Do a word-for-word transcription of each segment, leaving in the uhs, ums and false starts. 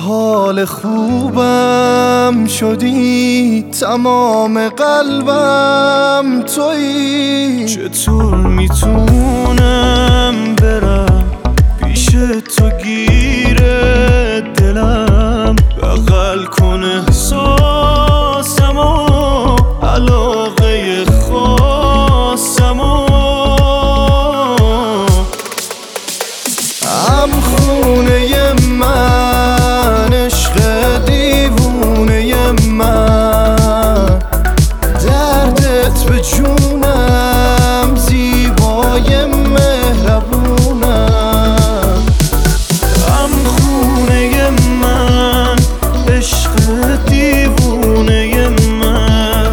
حال خوبم شدی، تمام قلبم تویی. چطور میتونم برم پیش تو گیر دلم، بغل کن احساسمو، علاقه خاصمو. هم خونه من، عشق دیوونه من، دردت به جونم، زیبای مهربونم. هم خونه من، عشق دیوونه من،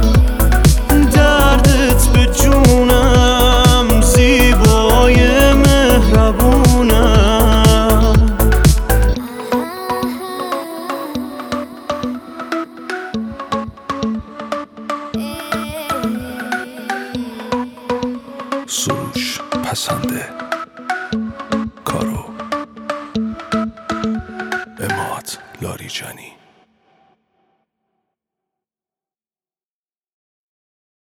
دردت به جونم، زیبای مهربونم. سروش پسنده کارو اماد لاریجانی.